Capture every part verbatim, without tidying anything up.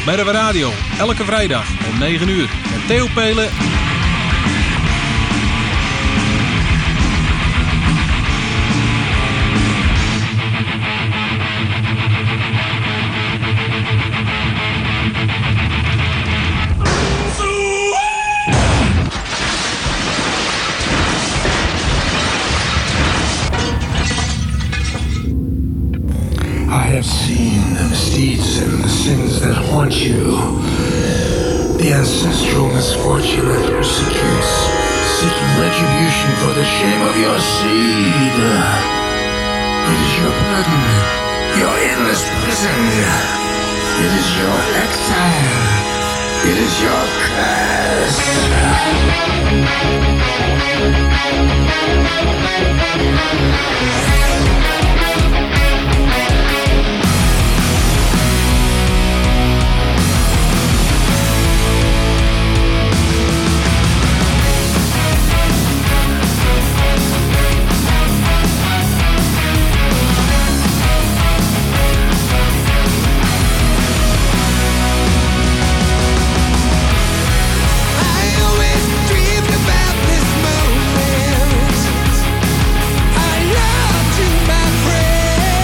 Merwe Radio. Elke vrijdag om negen uur. Met Theo Pelen. I have seen the misdeeds and the sins that haunt you, the ancestral misfortune that persecutes, seeking retribution for the shame of your seed. It is your burden, your endless prison. It is your exile. It is your curse. I loved you, my friend.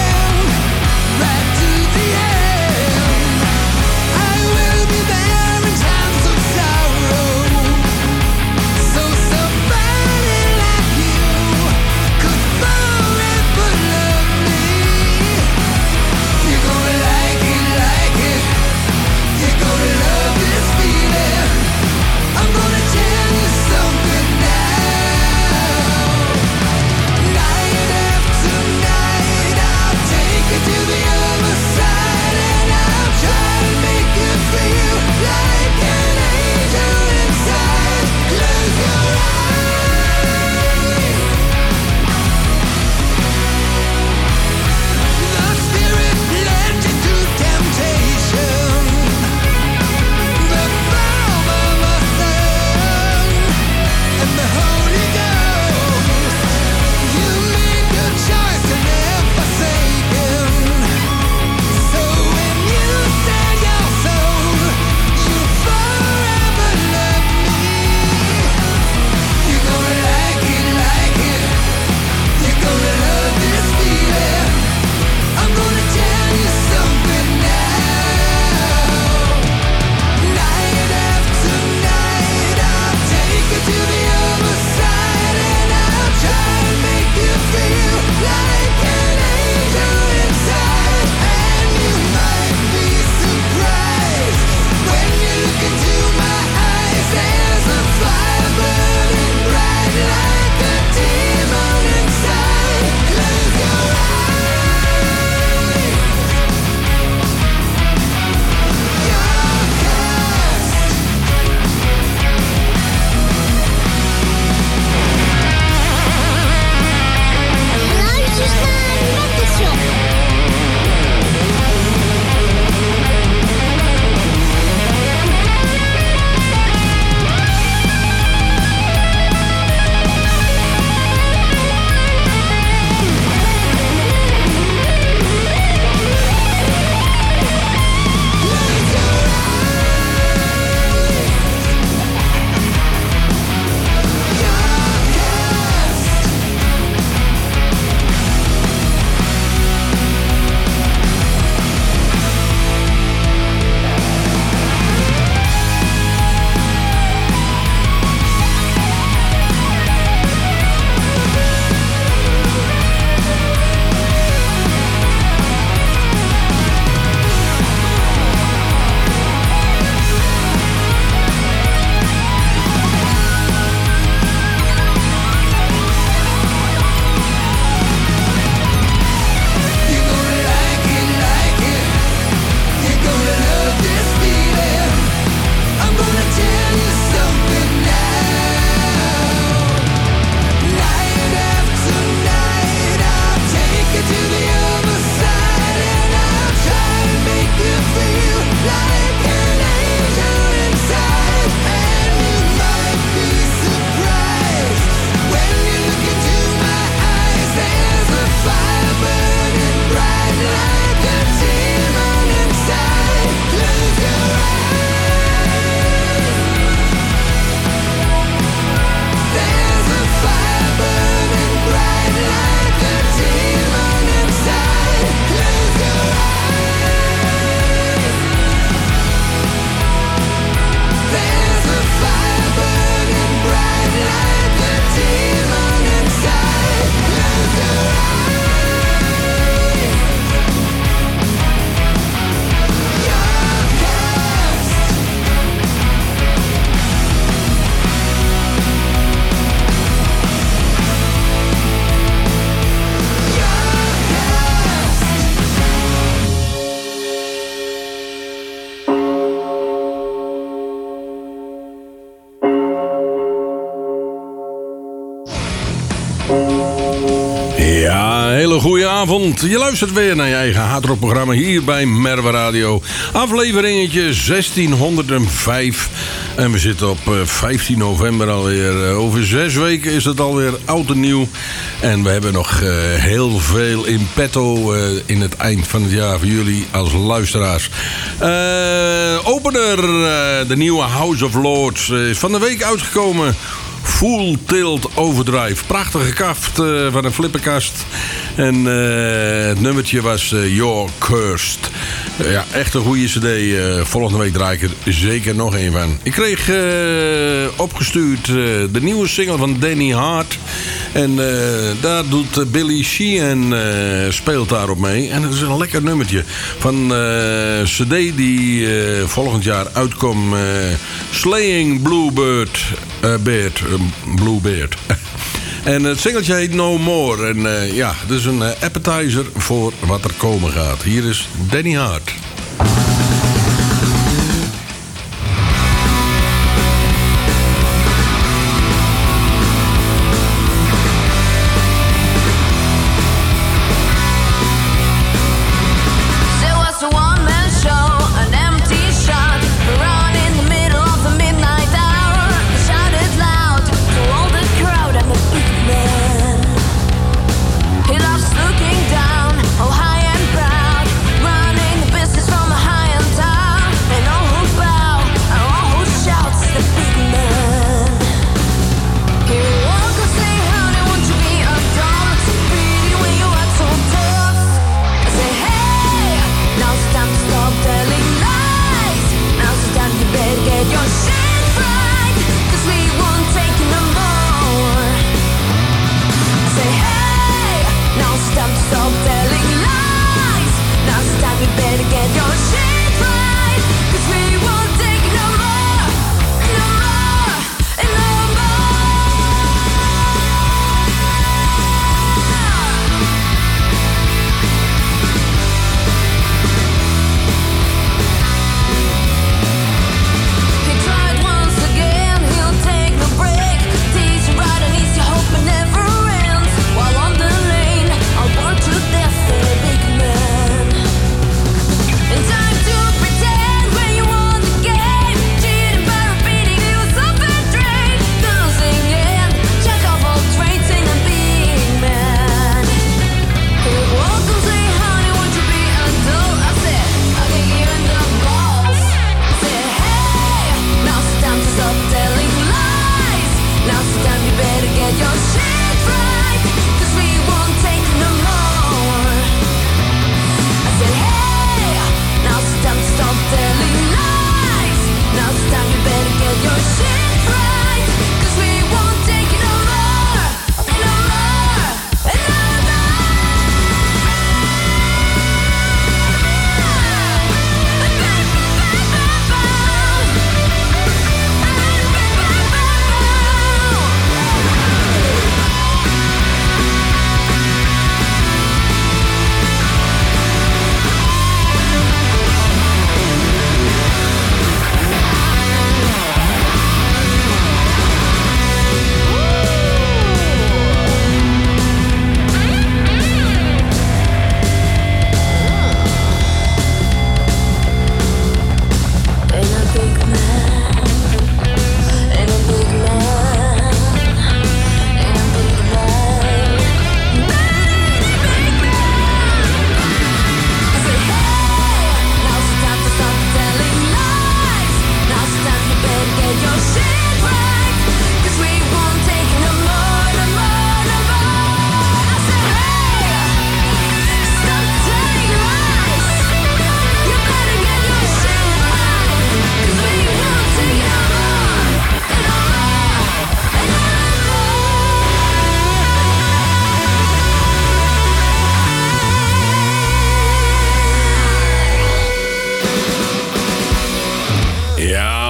hele goede avond. Je luistert weer naar je eigen hardrockprogramma hier bij Merwe Radio. Afleveringetje zestienhonderdvijf. En we zitten op vijftien november alweer. Over zes weken is het alweer oud en nieuw. En we hebben nog uh, heel veel in petto uh, in het eind van het jaar voor jullie als luisteraars. Uh, opener, uh, de nieuwe House of Lords, uh, is van de week uitgekomen. Full Tilt Overdrive. Prachtige kaft uh, van een flipperkast. En uh, het nummertje was uh, You're Cursed. Uh, ja, echt een goede cd. Uh, volgende week draai ik er zeker nog een van. Ik kreeg uh, opgestuurd uh, de nieuwe single van Danny Hart. En uh, daar doet uh, Billy Sheehan uh, speelt daarop mee. En het is een lekker nummertje. Van uh, cd die uh, volgend jaar uitkomt. Uh, Slaying Bluebird. Uh, Beard. Uh, Bluebeard. En het singeltje heet No More. En uh, ja, het is een uh, appetizer voor wat er komen gaat. Hier is Danny Hart.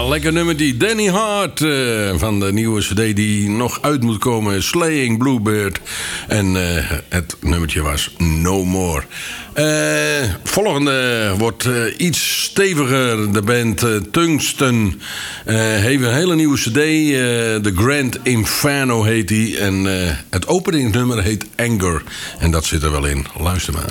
lekker nummer die Danny Hart uh, van de nieuwe cd die nog uit moet komen. Slaying Bluebird. En uh, het nummertje was No More. Uh, volgende wordt uh, iets steviger. De band uh, Tungsten uh, heeft een hele nieuwe cd. Uh, The Grand Inferno heet die. En uh, het openingsnummer heet Anger. En dat zit er wel in. Luister maar.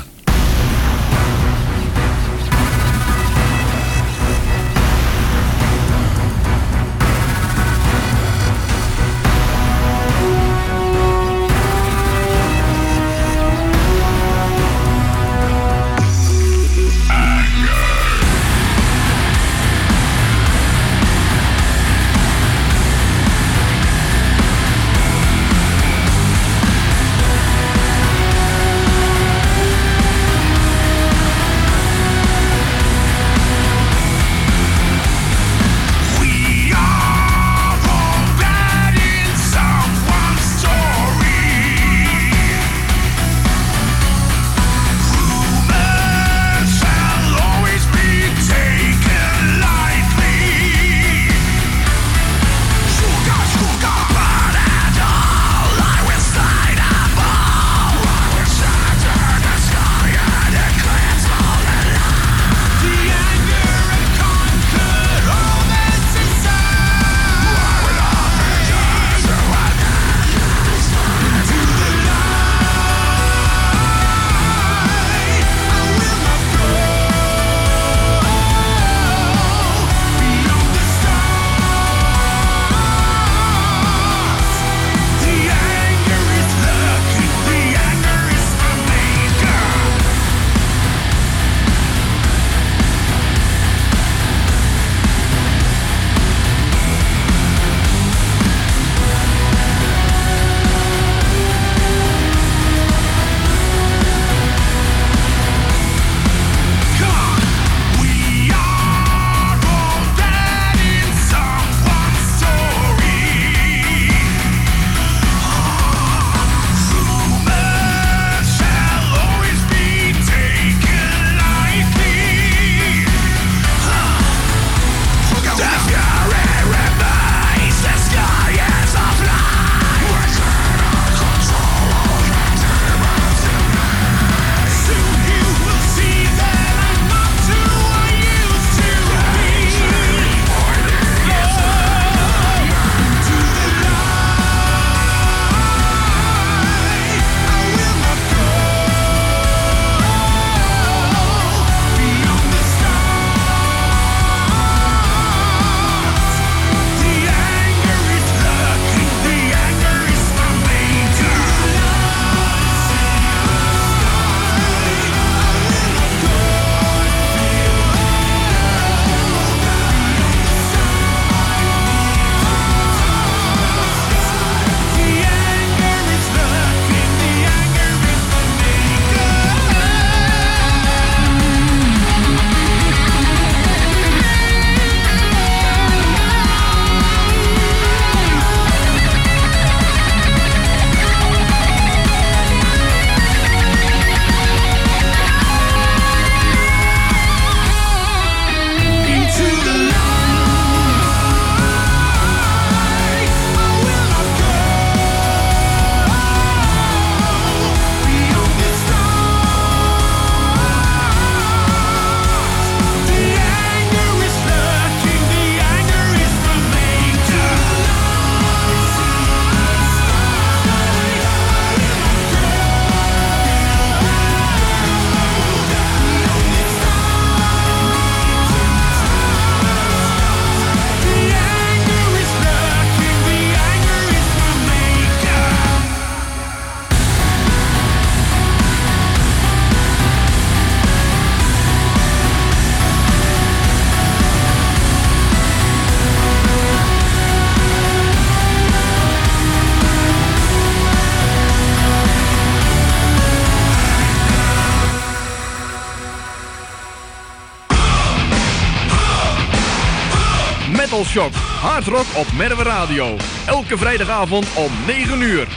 Metal Shock, hard rock op Merwe Radio. Elke vrijdagavond om negen uur.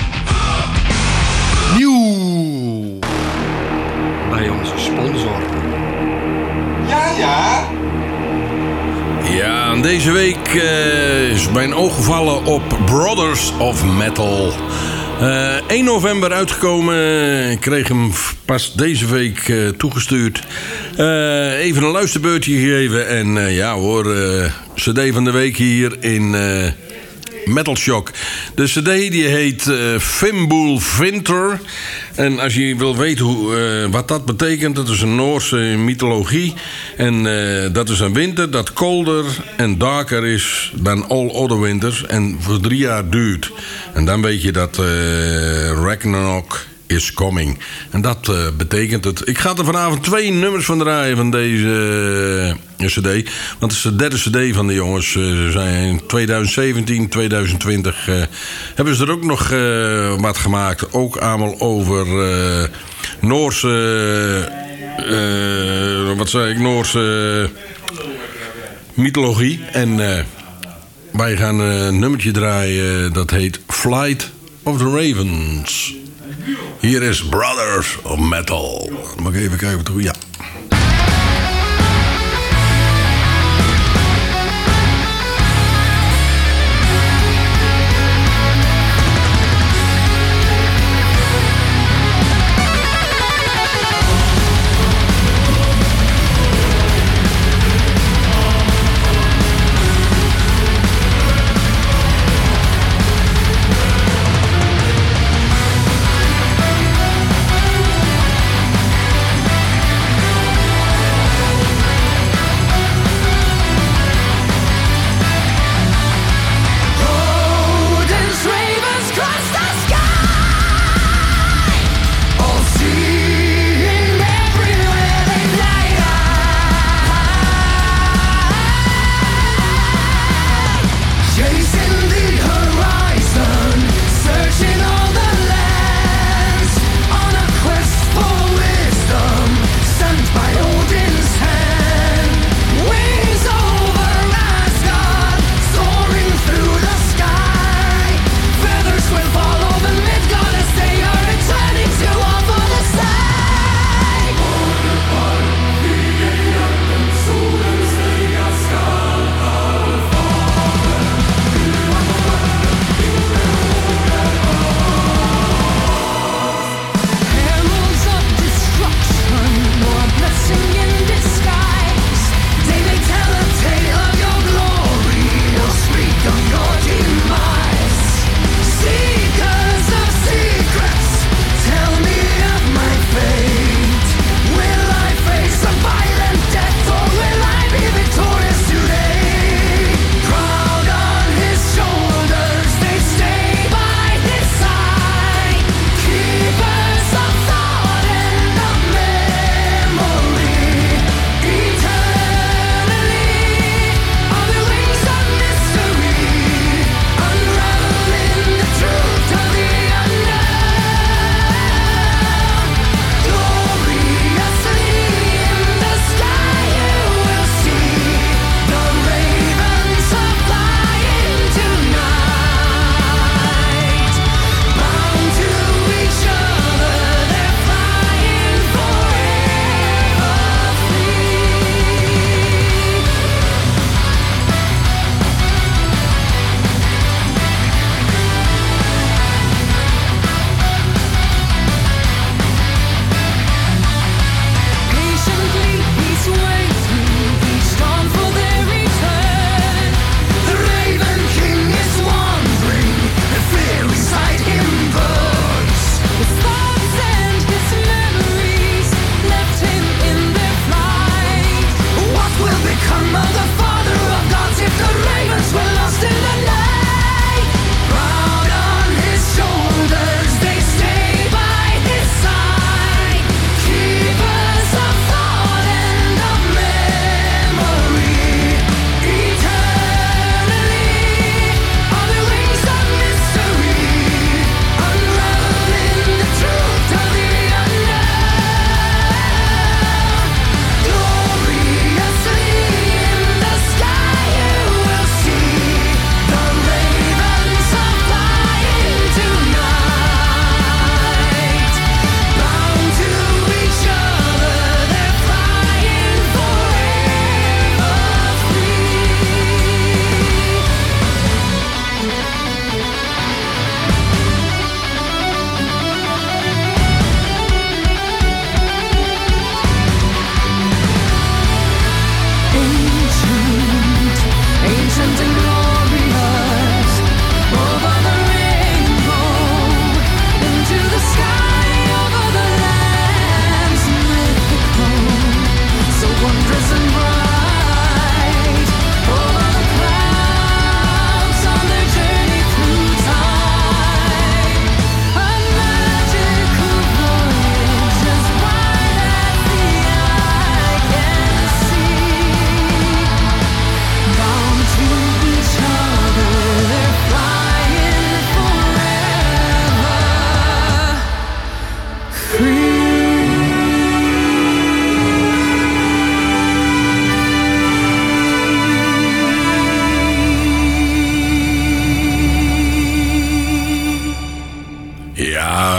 Nieuw bij onze sponsor. Ja, ja. Ja, en deze week uh, is mijn oog gevallen op Brothers of Metal. Uh, één november uitgekomen. Ik kreeg hem pas deze week uh, toegestuurd. Uh, even een luisterbeurtje gegeven. En uh, ja hoor, uh, cd van de week hier in uh, Metal Shock. De cd die heet uh, Fimbul Winter. En als je wil weten hoe, uh, wat dat betekent, dat is een Noorse mythologie. En uh, dat is een winter dat colder en darker is dan all other winters. En voor drie jaar duurt. En dan weet je dat uh, Ragnarok is coming. En dat uh, betekent het. Ik ga er vanavond twee nummers van draaien van deze uh, cd. Want het is de derde cd van de jongens. Uh, ze zijn in twintig zeventien, twintig twintig uh, hebben ze er ook nog uh, wat gemaakt. Ook allemaal over uh, Noorse... Uh, wat zei ik? Noorse uh, mythologie. En uh, wij gaan een nummertje draaien. Dat heet Flight of the Ravens. Hier is Brothers of Metal. Mag ik even kijken hoe... Ja. Flight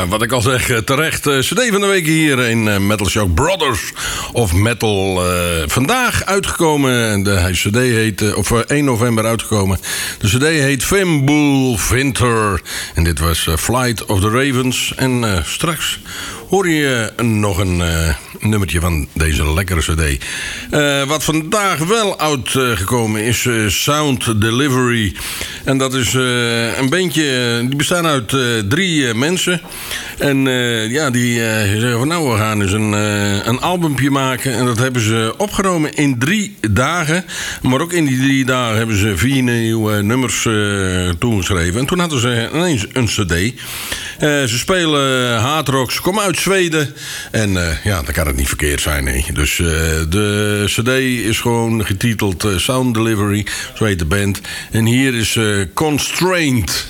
Ja, wat ik al zeg, terecht. Uh, C D van de week hier in uh, Metal Shock Brothers of Metal. Uh, vandaag uitgekomen. De C D heet, uh, of uh, één november uitgekomen. De C D heet Fimbul Winter. En dit was uh, Flight of the Ravens. En uh, straks hoor je uh, nog een uh, nummertje van deze lekkere C D. Uh, wat vandaag wel uitgekomen uh, is uh, Sound Delivery. En dat is uh, een bandje, die bestaan uit uh, drie uh, mensen. En uh, ja, die uh, zeggen van nou, we gaan eens een, uh, een albumpje maken. En dat hebben ze opgenomen in drie dagen. Maar ook in die drie dagen hebben ze vier nieuwe nummers uh, toegeschreven. En toen hadden ze ineens een cd. Uh, ze spelen hardrock, ze komen uit Zweden. En uh, ja, dan kan het niet verkeerd zijn. Nee. Dus uh, de cd is gewoon getiteld uh, Sound Delivery, zo heet de band. En hier is uh, Constraint.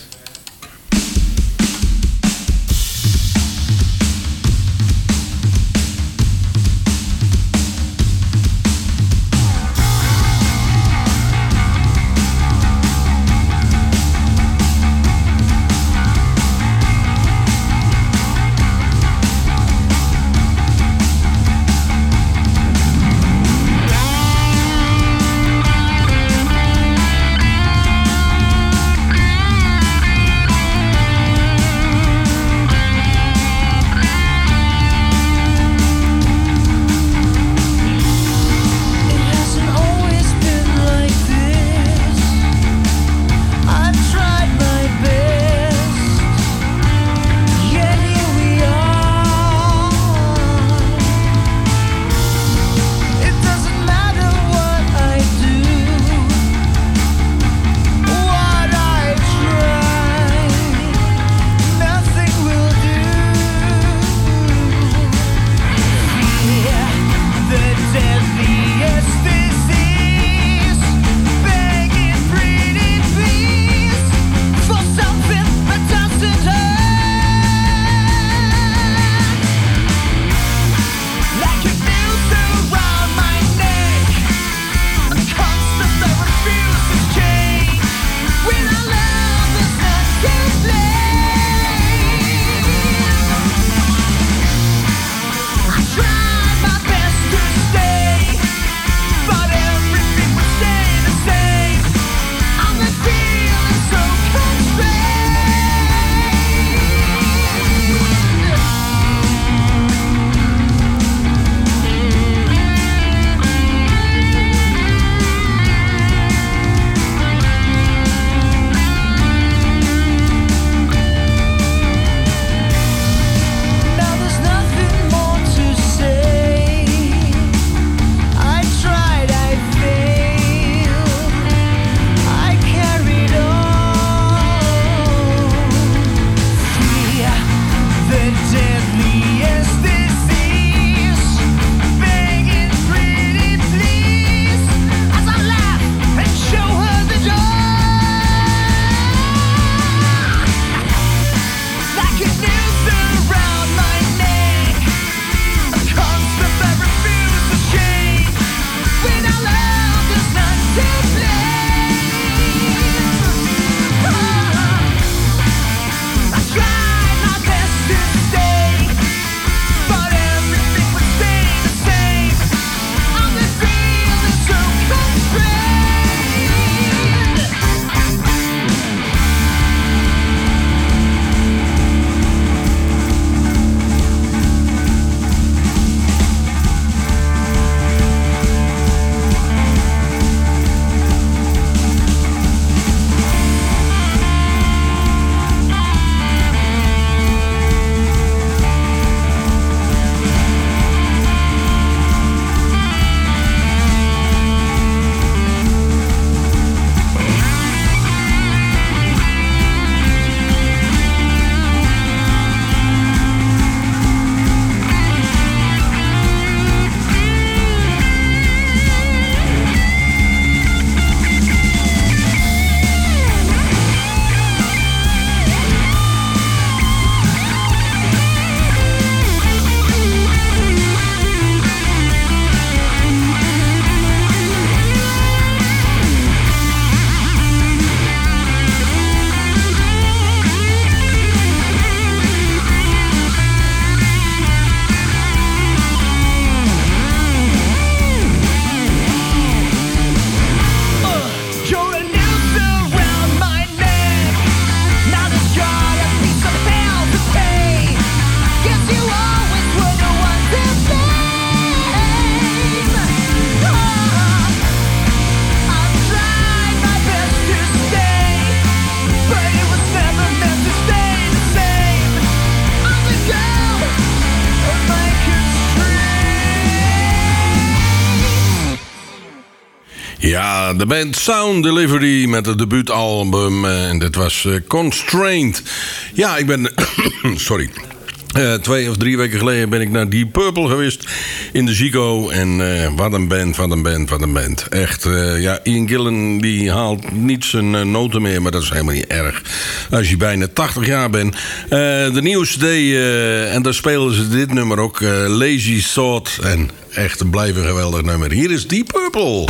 Ja, de band Sound Delivery met het debuutalbum. En dit was uh, Constrained. Ja, ik ben... Sorry. Uh, twee of drie weken geleden ben ik naar Deep Purple geweest in de Zico. En uh, wat een band, wat een band, wat een band. Echt, uh, ja, Ian Gillan die haalt niet zijn uh, noten meer, maar dat is helemaal niet erg. Als je bijna tachtig jaar bent. Uh, de nieuwste D, uh, en daar spelen ze dit nummer ook, uh, Lazy Thought. En echt een blijven geweldig nummer. Hier is Deep Purple.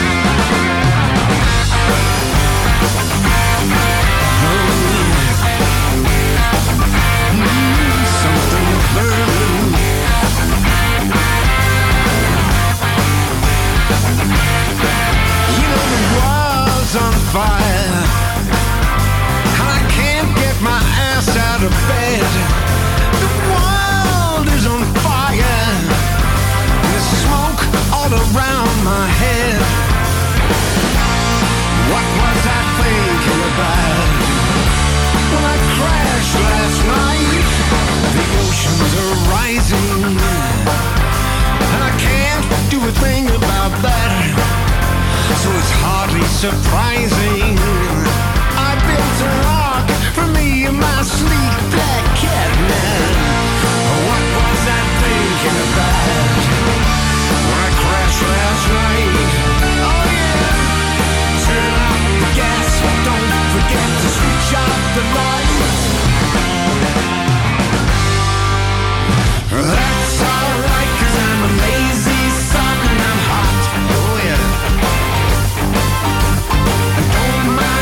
Fire, and I can't get my ass out of bed. The world is on fire. There's smoke all around my head. What was I thinking about when I crashed last night? The oceans are rising, and I can't do a thing about that. So it's hardly surprising I built a rock for me and my sleek black cat man. What was I thinking about when I crashed last night? Oh yeah, turn out the gas, don't forget to switch off the lights. That's alright, 'cause I'm a lazy son and I'm hot. Oh yeah. Don't mind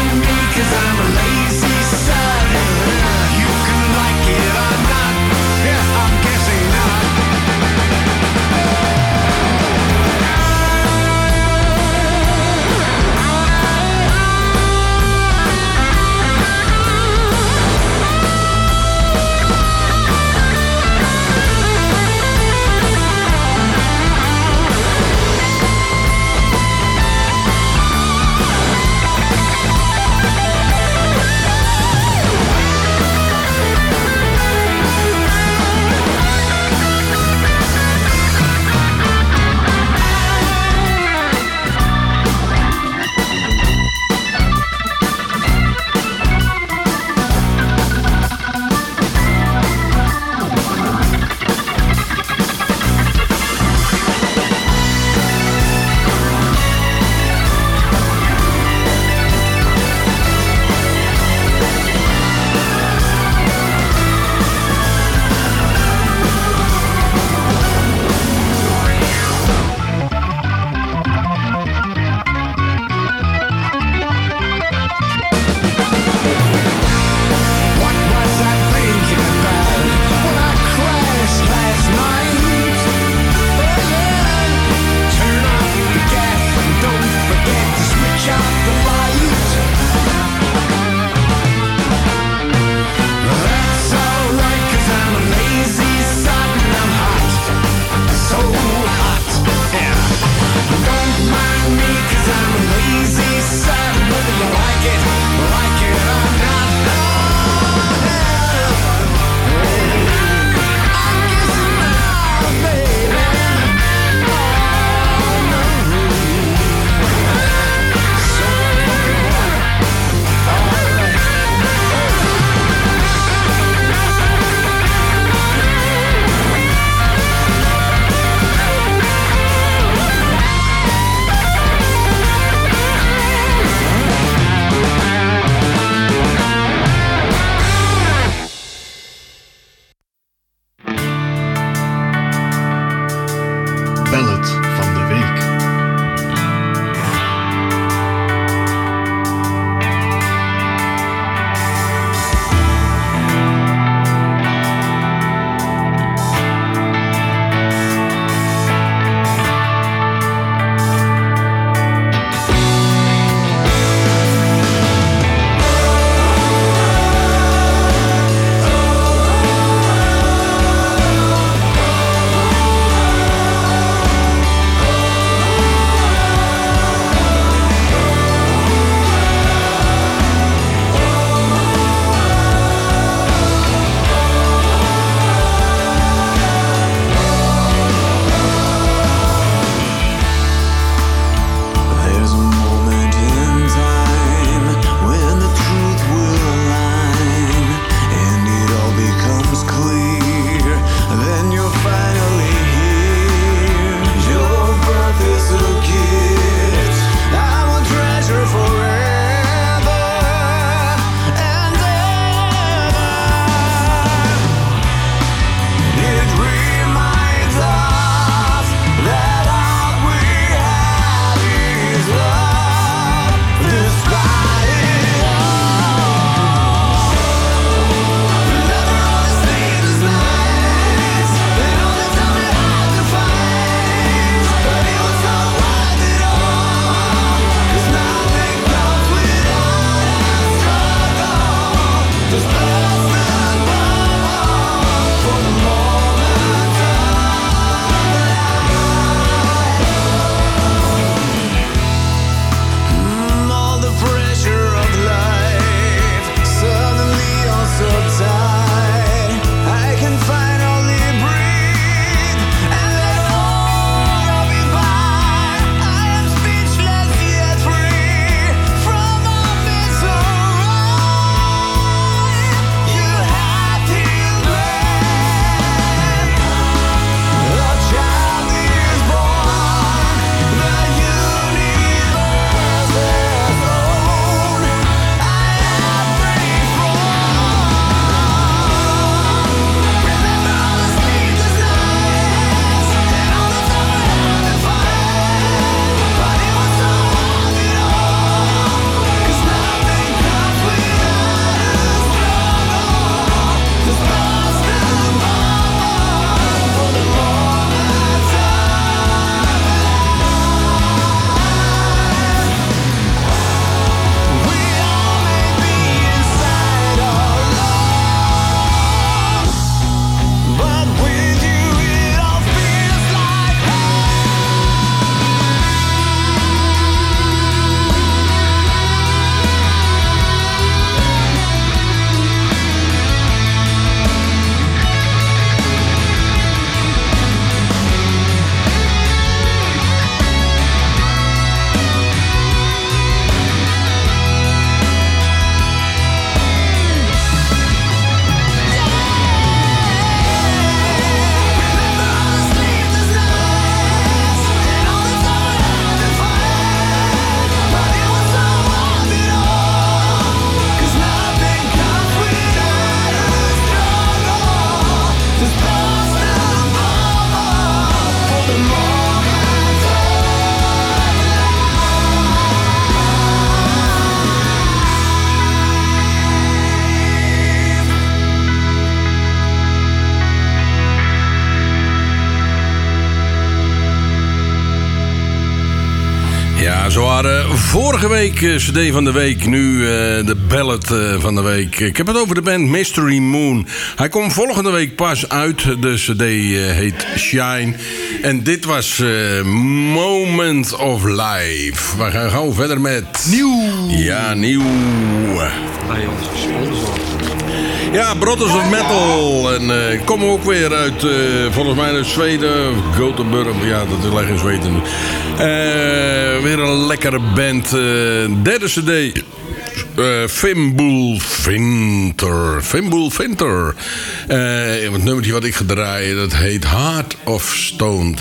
Ja, zo waren vorige week uh, C D van de week, nu uh, de ballad uh, van de week. Ik heb het over de band Mystery Moon. Hij komt volgende week pas uit. De C D uh, heet Shine. En dit was uh, Moment of Life. We gaan gewoon verder met... Nieuw! Ja, nieuw. Bij ons sponsor. Ja, Brothers of Metal. En uh, komen ook weer uit, uh, volgens mij uit Zweden. Gothenburg. Ja, dat is lekker in Zweden. Uh, weer een lekkere band. Uh, derde C D. Uh, Fimbul Winter. Fimbul Winter. Uh, het nummertje wat ik ga draaien, dat heet Heart of Stone.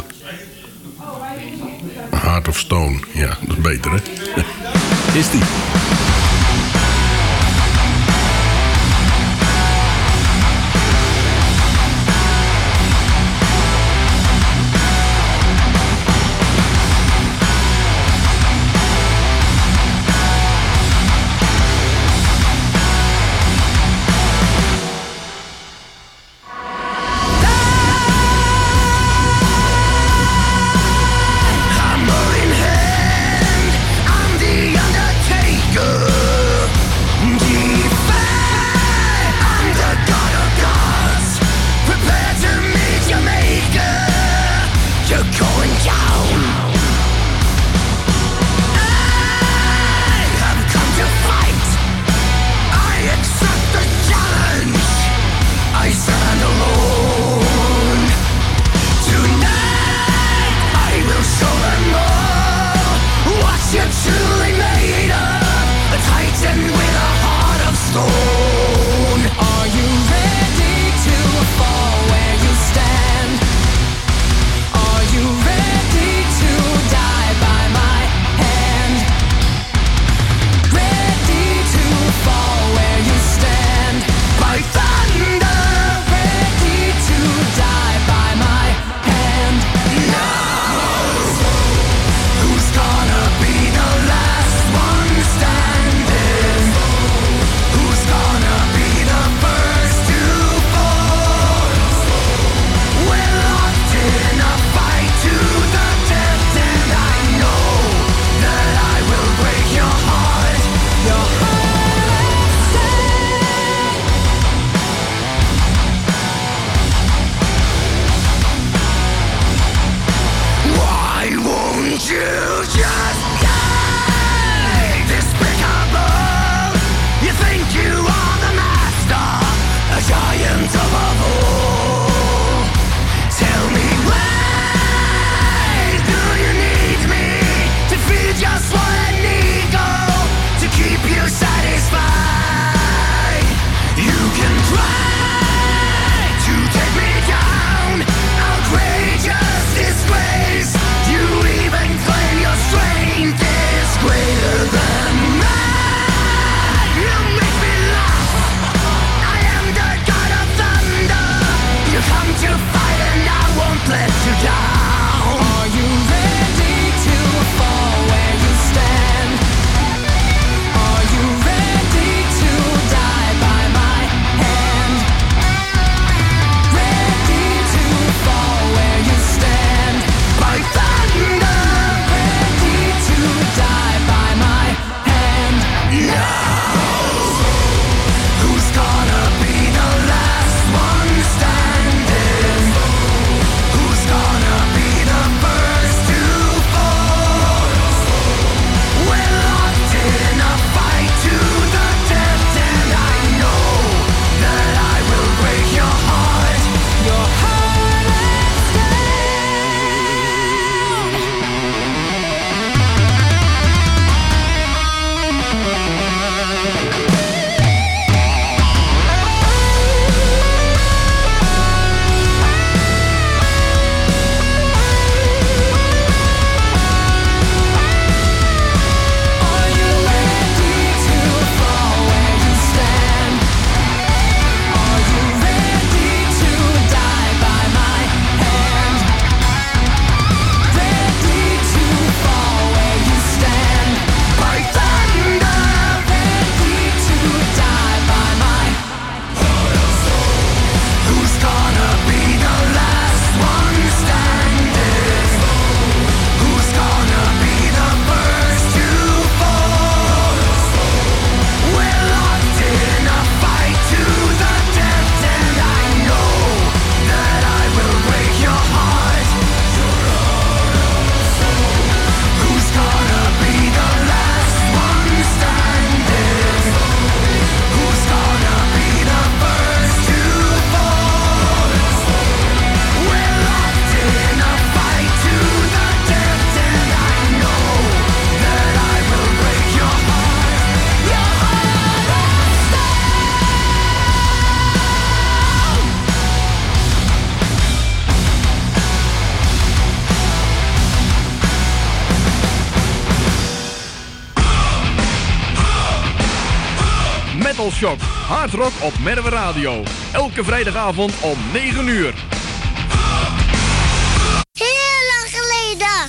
Heart of Stone. Ja, dat is beter, hè? Is die. Hammer in hand, I'm the Undertaker. Metal Shock. Hard rock op Merwe Radio. Elke vrijdagavond om negen uur. Heel lang geleden.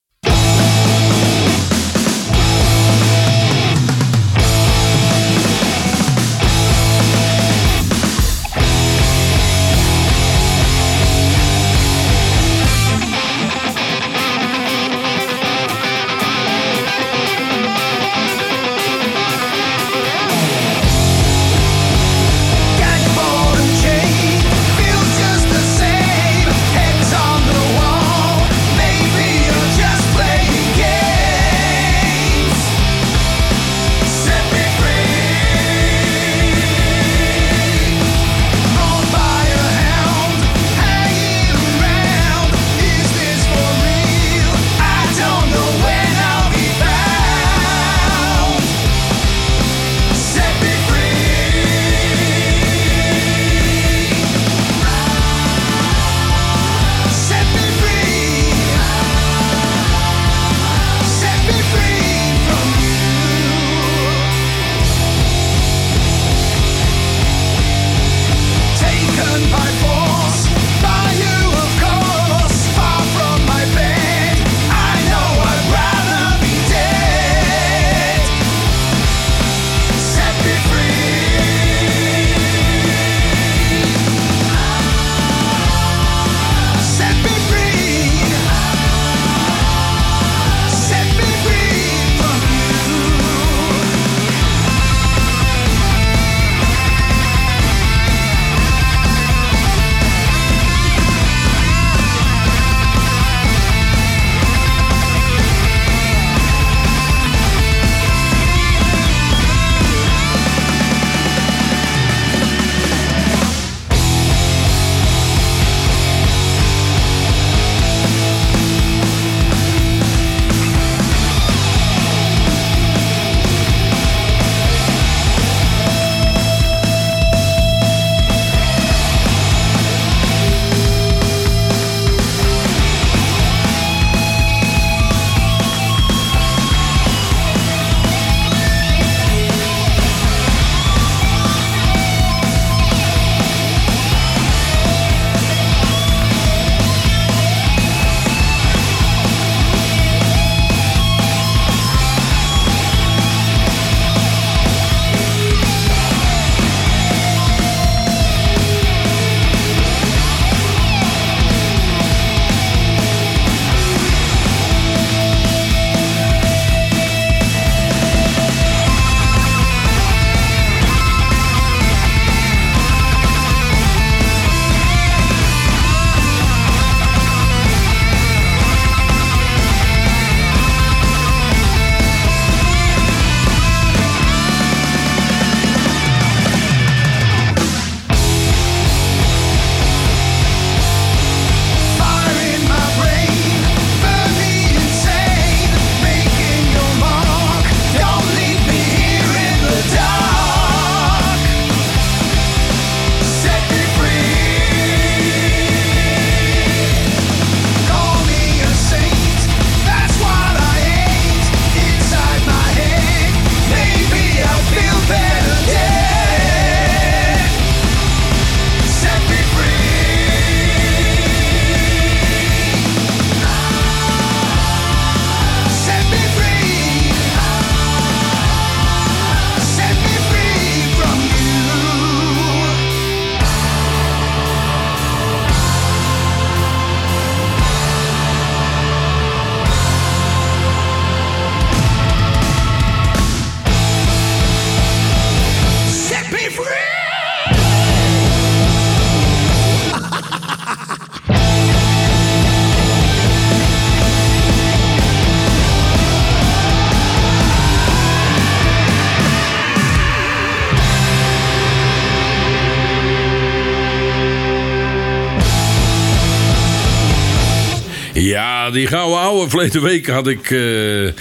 Ja, die gouden ouwe. Verleden week had ik uh, uh,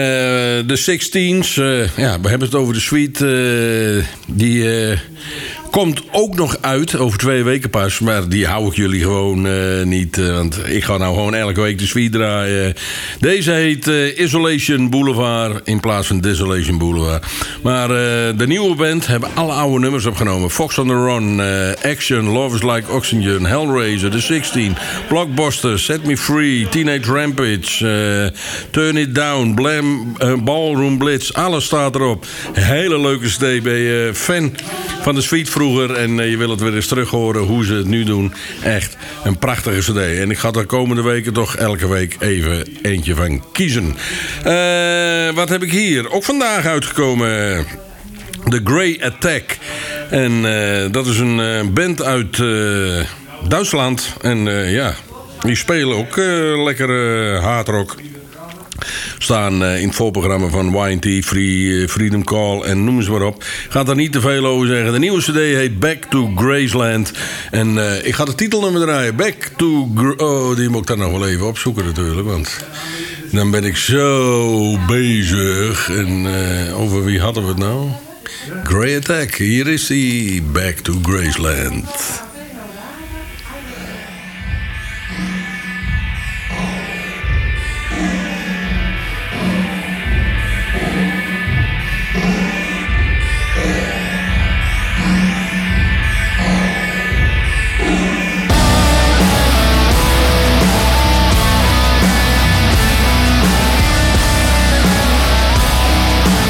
de Sixteens. Uh, ja, we hebben het over de suite. Uh, die uh, Komt ook nog uit, over twee weken pas. Maar die hou ik jullie gewoon uh, niet. Uh, want ik ga nou gewoon elke week de suite draaien. Deze heet uh, Isolation Boulevard in plaats van Desolation Boulevard. Maar uh, de nieuwe band hebben alle oude nummers opgenomen. Fox on the Run, uh, Action, Love is Like Oxygen, Hellraiser, The sixteen, Blockbuster, Set Me Free, Teenage Rampage, uh, Turn It Down, Blam, uh, Ballroom Blitz. Alles staat erop. Hele leuke C D. Ben je fan van de suite vroeger en uh, je wil het weer eens terug horen hoe ze het nu doen. Echt een prachtige C D. En ik ga er komende weken toch elke week even eentje van kiezen. Uh, wat heb ik hier? Ook vandaag uitgekomen. The Grey Attack. En uh, dat is een uh, band uit uh, Duitsland. En uh, ja, die spelen ook uh, lekker uh, hardrock. Staan uh, in het voorprogramma van Y and T, Free, uh, Freedom Call en noem ze maar op. Gaat er niet te veel over zeggen. De nieuwe C D heet Back to Graceland. En uh, ik ga de titelnummer draaien. Back to... Gra- oh, die moet ik dan nog wel even opzoeken natuurlijk. Want dan ben ik zo bezig. En uh, over wie hadden we het nou? Grey Attack. Hier is hij. Back to Graceland.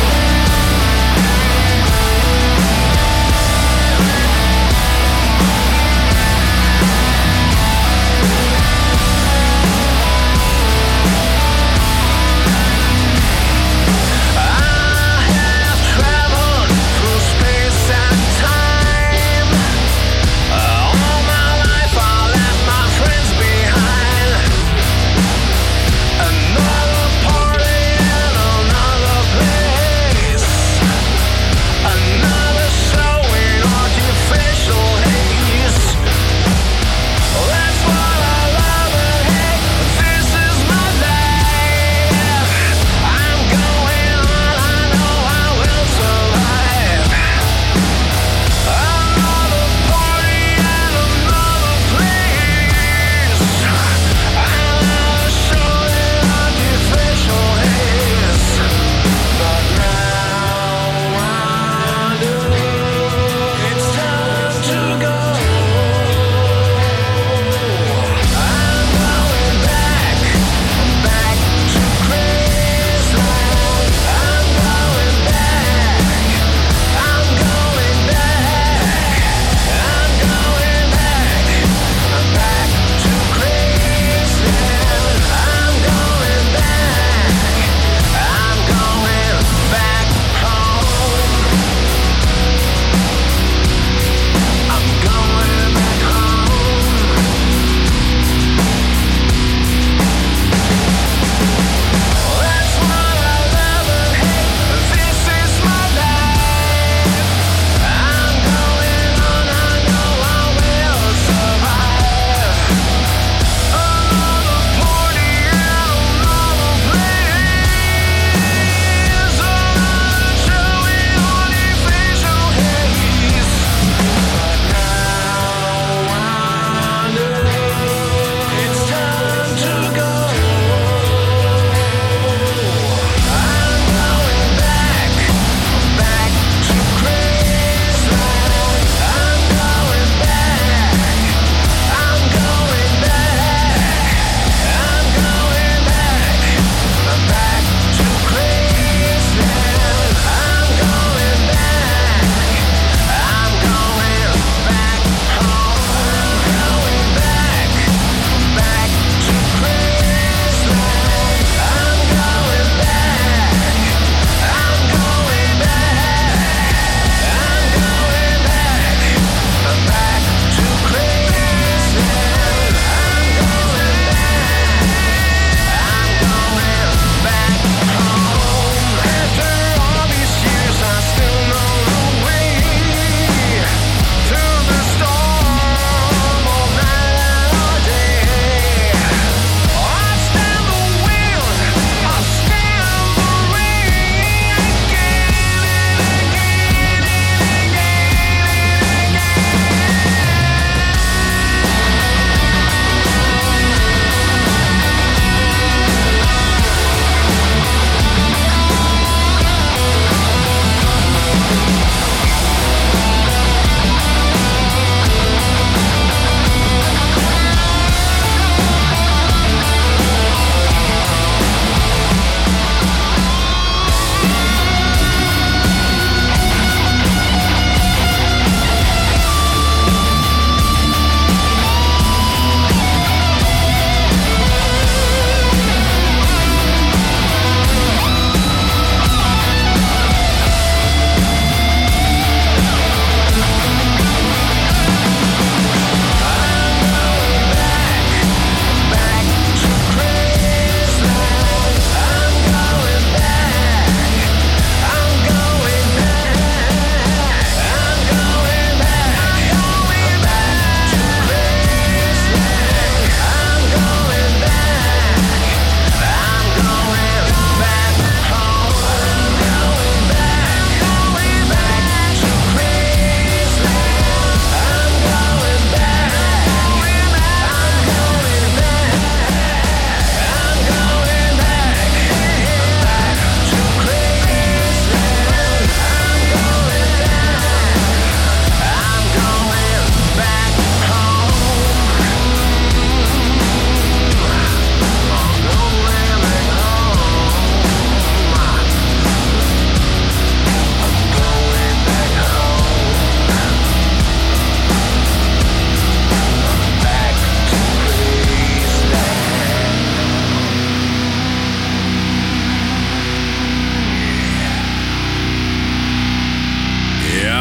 We'll be right back.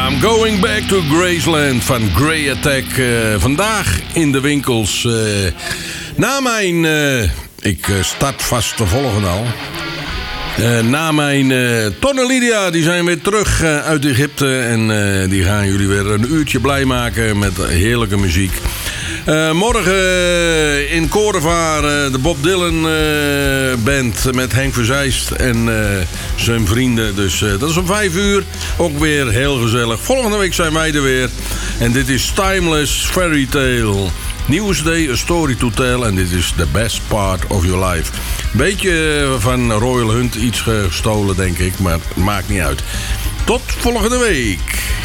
I'm Going Back to Graceland van Grey Attack. Uh, vandaag in de winkels. Uh, na mijn... Uh, ik start vast de volgende al. Uh, na mijn uh, Ton en Lydia, die zijn weer terug uh, uit Egypte. En uh, die gaan jullie weer een uurtje blij maken met heerlijke muziek. Uh, morgen uh, in Korevaar uh, de Bob Dylan uh, band met Henk Verzijst en uh, zijn vrienden. Dus uh, dat is om vijf uur. Ook weer heel gezellig. Volgende week zijn wij er weer. En dit is Timeless Fairy Tale. Newsday, a story to tell. En dit is the best part of your life. Beetje van Royal Hunt iets gestolen, denk ik. Maar het maakt niet uit. Tot volgende week.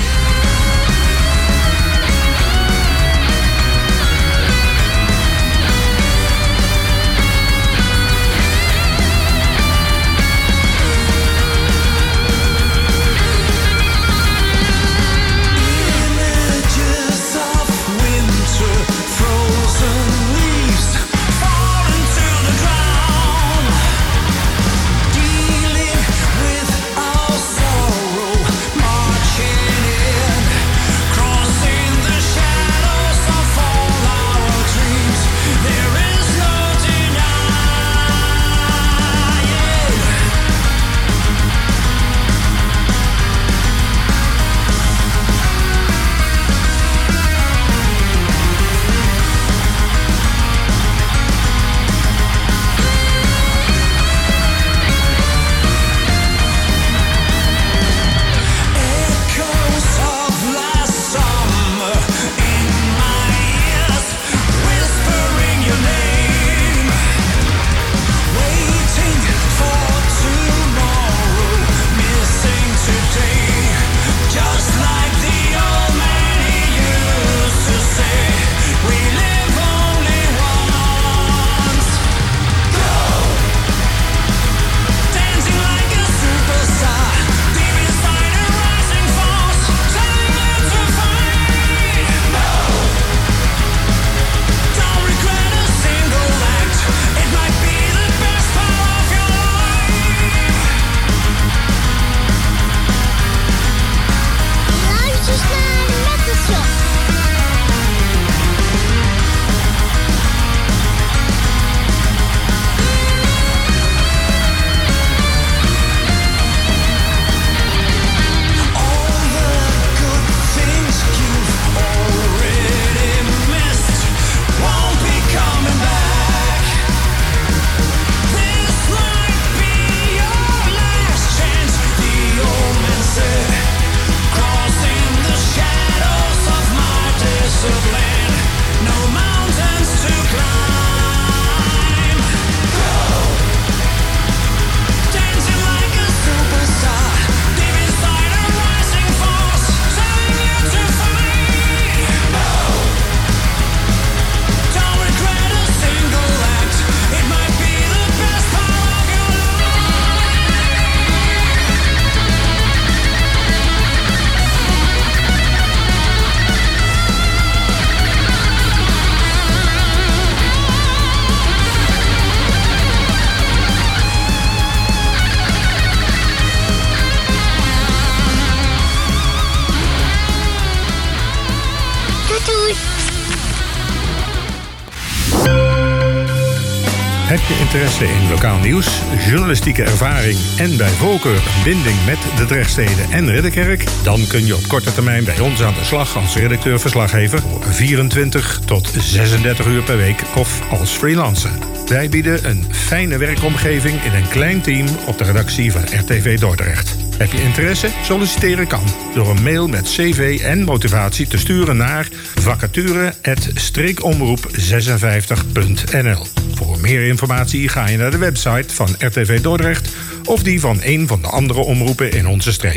Heb je interesse in lokaal nieuws, journalistieke ervaring en bij voorkeur een binding met de Drechtsteden en Ridderkerk? Dan kun je op korte termijn bij ons aan de slag als redacteur-verslaggever vierentwintig tot zesendertig uur per week of als freelancer. Wij bieden een fijne werkomgeving in een klein team op de redactie van R T V Dordrecht. Heb je interesse? Solliciteren kan door een mail met cv en motivatie te sturen naar vacature apenstaartje streekomroep zesenvijftig punt n l. Voor meer informatie ga je naar de website van R T V Dordrecht of die van een van de andere omroepen in onze streek.